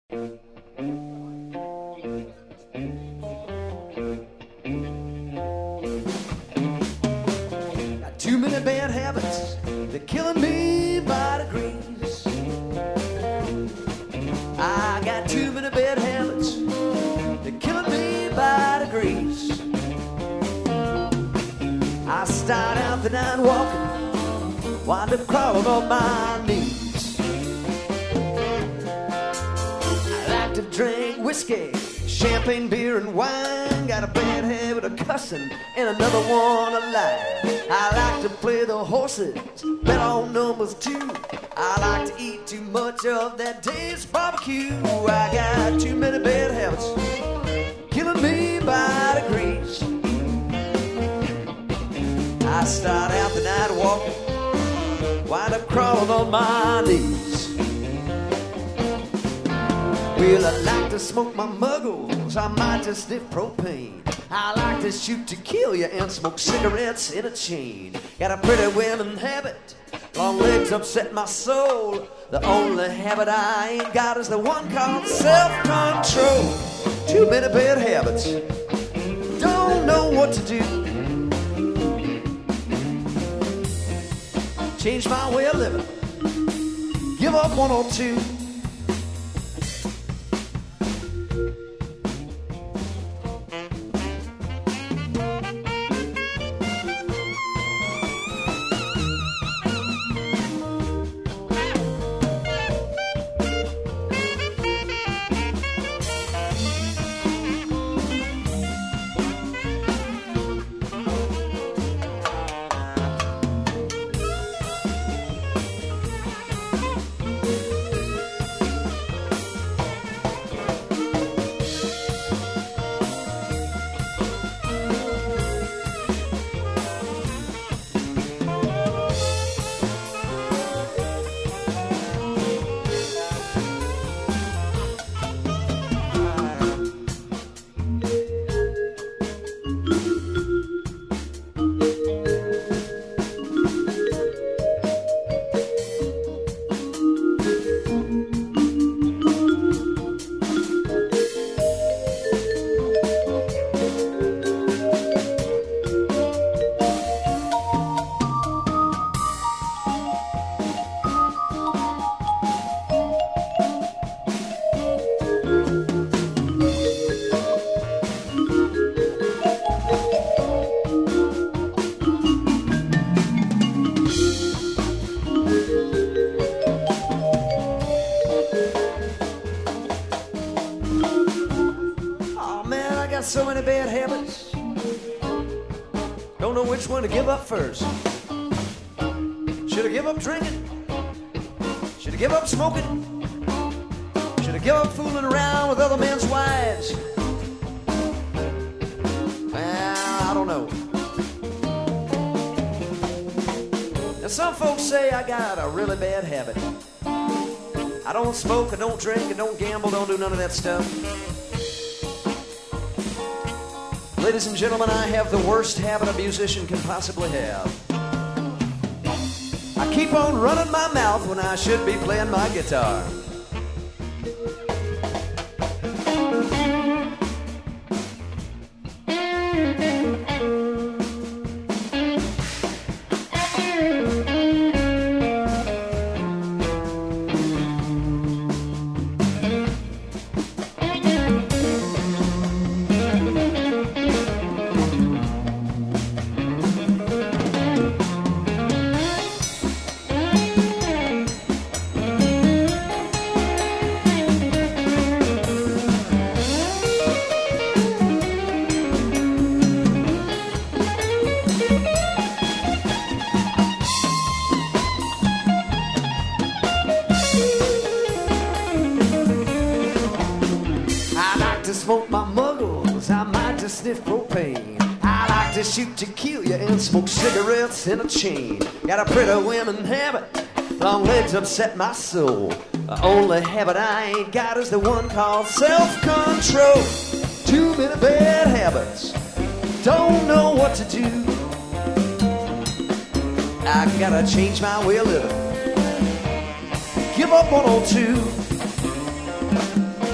Got too many bad habits, they're killing me by degrees. I got too many bad habits, they're killing me by degrees. I start out the night walking, wind up crawling on my knees. I like to drink whiskey, champagne, beer, and wine. Got a bad habit of cussing and another one of lying. I like to play the horses, bet on numbers too. I like to eat too much of that day's barbecue. I got too many bad habits, killing me by degrees. I start out the night walking, wind up crawling on my knees. Well, I like to smoke my muggles, I might just sniff propane. I like to shoot to kill you and smoke cigarettes in a chain. Got a pretty women habit, long legs upset my soul. The only habit I ain't got is the one called self-control. Too many bad habits, don't know what to do. Change my way of living, give up one or two. So many bad habits, don't know which one to give up first. Should I give up drinking? Should I give up smoking? Should I give up fooling around with other men's wives? Well, I don't know. Now some folks say I got a really bad habit. I don't smoke, I don't drink, I don't gamble, don't do none of that stuff. Ladies and gentlemen, I have the worst habit a musician can possibly have. I keep on running my mouth when I should be playing my guitar. Smoke my muggles, I might just sniff propane. I like to shoot to kill you and smoke cigarettes in a chain. Got a pretty women habit, long legs upset my soul. The only habit I ain't got is the one called self-control. Too many bad habits, don't know what to do. I gotta change my way of living, give up one or two.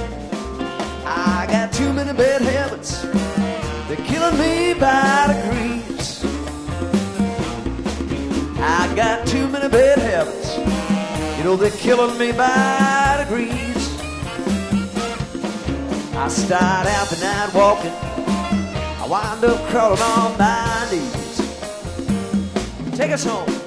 by degrees. I got too many bad habits, you know they're killing me by degrees. I start out the night walking, I wind up crawling on my knees. Take us home.